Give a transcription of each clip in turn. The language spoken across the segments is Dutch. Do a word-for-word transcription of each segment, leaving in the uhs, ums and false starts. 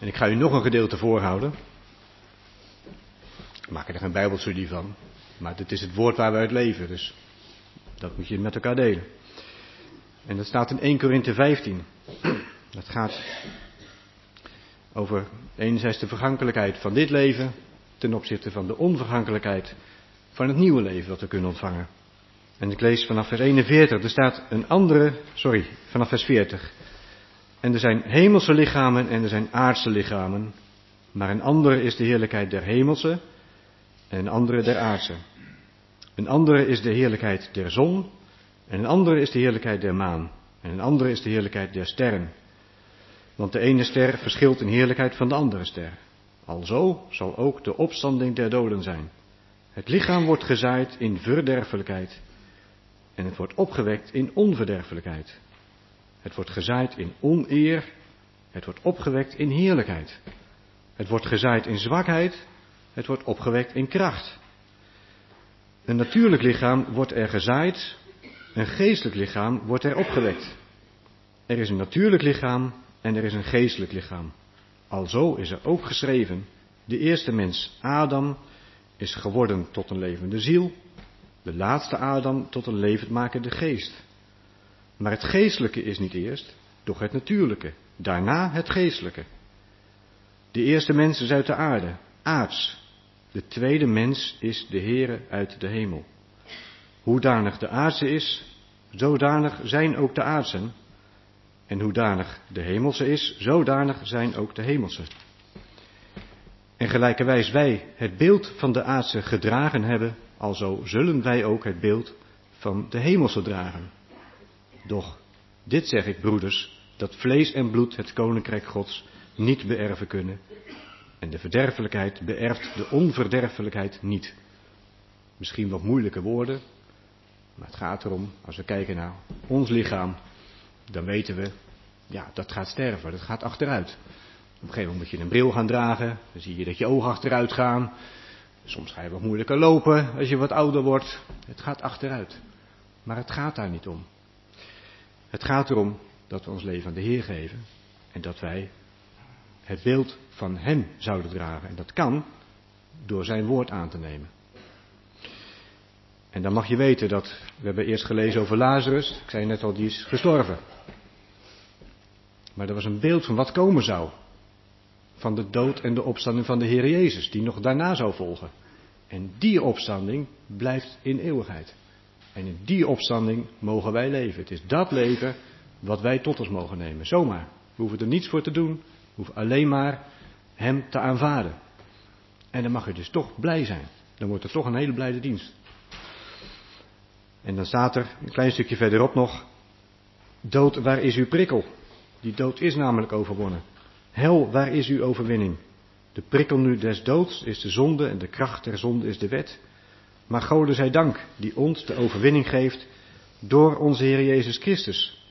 En ik ga u nog een gedeelte voorhouden. Ik maak er geen bijbelstudie van. Maar dit is het woord waar we uit leven. Dus dat moet je met elkaar delen. En dat staat in Eerste Korinthe vijftien. Dat gaat over enerzijds de vergankelijkheid van dit leven ten opzichte van de onvergankelijkheid van het nieuwe leven dat we kunnen ontvangen. En ik lees vanaf vers eenenveertig. Er staat een andere, sorry, vanaf vers veertig. En er zijn hemelse lichamen en er zijn aardse lichamen. Maar een andere is de heerlijkheid der hemelse en een andere der aardse. Een andere is de heerlijkheid der zon en een andere is de heerlijkheid der maan. En een andere is de heerlijkheid der sterren. Want de ene ster verschilt in heerlijkheid van de andere ster. Alzo zal ook de opstanding der doden zijn. Het lichaam wordt gezaaid in verderfelijkheid en het wordt opgewekt in onverderfelijkheid. Het wordt gezaaid in oneer, het wordt opgewekt in heerlijkheid. Het wordt gezaaid in zwakheid, het wordt opgewekt in kracht. Een natuurlijk lichaam wordt er gezaaid, een geestelijk lichaam wordt er opgewekt. Er is een natuurlijk lichaam en er is een geestelijk lichaam. Alzo is er ook geschreven, de eerste mens, Adam, is geworden tot een levende ziel, de laatste Adam tot een levendmakende geest. Maar het geestelijke is niet eerst, doch het natuurlijke, daarna het geestelijke. De eerste mens is uit de aarde, aards. De tweede mens is de Heere uit de hemel. Hoedanig de aardse is, zodanig zijn ook de aardsen. En hoedanig de hemelse is, zodanig zijn ook de hemelse. En gelijkerwijs wij het beeld van de aardse gedragen hebben, alzo zullen wij ook het beeld van de hemelse dragen. Doch, dit zeg ik, broeders, dat vlees en bloed het koninkrijk Gods niet beërven kunnen. En de verderfelijkheid beërft de onverderfelijkheid niet. Misschien wat moeilijke woorden, maar het gaat erom, als we kijken naar ons lichaam, dan weten we, ja, dat gaat sterven, dat gaat achteruit. Op een gegeven moment moet je een bril gaan dragen, dan zie je dat je ogen achteruit gaan. Soms ga je wat moeilijker lopen als je wat ouder wordt. Het gaat achteruit. Maar het gaat daar niet om. Het gaat erom dat we ons leven aan de Heer geven en dat wij het beeld van Hem zouden dragen. En dat kan door zijn woord aan te nemen. En dan mag je weten dat, we hebben eerst gelezen over Lazarus, ik zei net al, die is gestorven. Maar er was een beeld van wat komen zou. Van de dood en de opstanding van de Heer Jezus, die nog daarna zou volgen. En die opstanding blijft in eeuwigheid. En in die opstanding mogen wij leven. Het is dat leven wat wij tot ons mogen nemen. Zomaar. We hoeven er niets voor te doen. We hoeven alleen maar Hem te aanvaarden. En dan mag je dus toch blij zijn. Dan wordt het toch een hele blijde dienst. En dan staat er een klein stukje verderop nog. Dood, waar is uw prikkel? Die dood is namelijk overwonnen. Hel, waar is uw overwinning? De prikkel nu des doods is de zonde en de kracht der zonde is de wet. Maar Gode zij dank die ons de overwinning geeft door onze Heer Jezus Christus.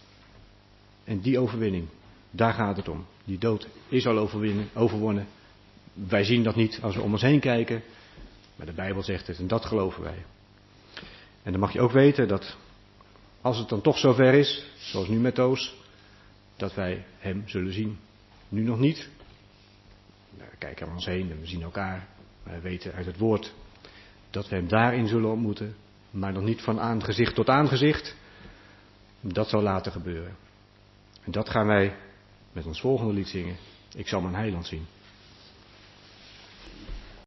En die overwinning, daar gaat het om. Die dood is al overwonnen. Wij zien dat niet als we om ons heen kijken. Maar de Bijbel zegt het en dat geloven wij. En dan mag je ook weten dat als het dan toch zover is, zoals nu met Toos, dat wij Hem zullen zien. Nu nog niet. We kijken om ons heen en we zien elkaar. Wij weten uit het woord dat we Hem daarin zullen ontmoeten. Maar nog niet van aangezicht tot aangezicht. Dat zal later gebeuren. En dat gaan wij met ons volgende lied zingen. Ik zal mijn heiland zien.